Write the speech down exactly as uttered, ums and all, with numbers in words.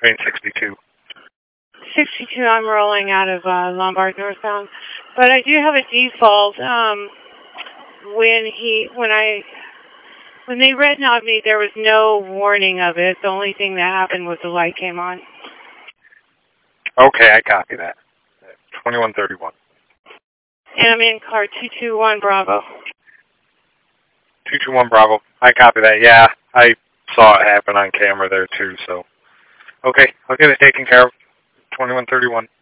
Train sixty-two. sixty-two, I'm rolling out of uh, Lombard northbound. But I do have a default. Um, when he, when I, when they red knobbed me, there was no warning of it. The only thing that happened was the light came on. Okay, I copy that. twenty-one thirty-one. And I'm in car two two one Bravo. two two one Bravo. I copy that. Yeah, I saw it happen on camera there too, so. Okay, I'll get it taken care of. twenty-one thirty-one.